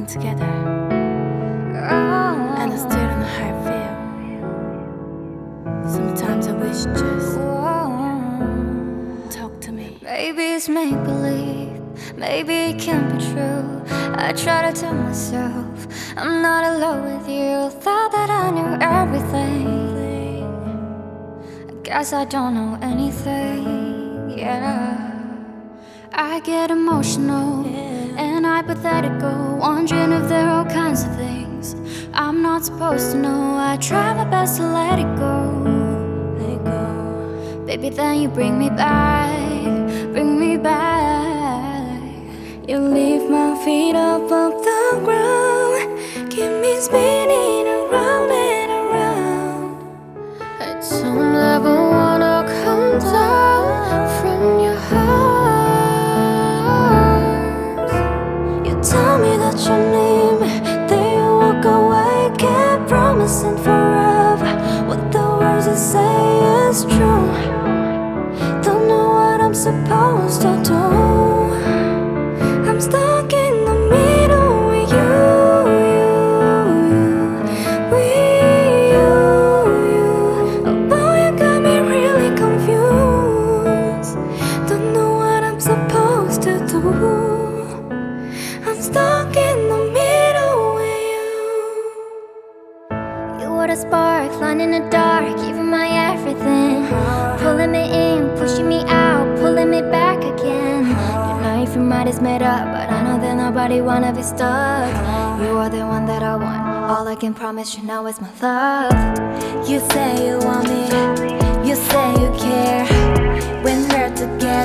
falling together, and I still don't know how I feel. Sometimes I wish just talk to me. Maybe it's make-believe, maybe it can't be true. I try to tell myself I'm not alone with you. Thought that I knew everything, I guess I don't know anything, yeah. I get emotional and hypothetical, wondering if there are all kinds of things I'm not supposed to know. I try my best to let it go, baby, then you bring me back, bring me back. You leave my feet up off the ground, keep me spinning around and around. I don't ever wanna come down from your heart. You tell me that you need me, then you walk away. Can't promise in forever what the words you say is true. Don't know what I'm supposed to do. I'm stuck in the middle with you, Oh boy, you got me really confused. Don't know what I'm supposed to do. I'm stuck in the middle with you. You were the spark, line in the dark, giving my everything, pulling me in, pushing me out, pulling me back again. You know if your mind is made up, but I know that nobody wanna be stuck. You are the one that I want, all I can promise you now is my love. You say you want me, you say you care. When we're together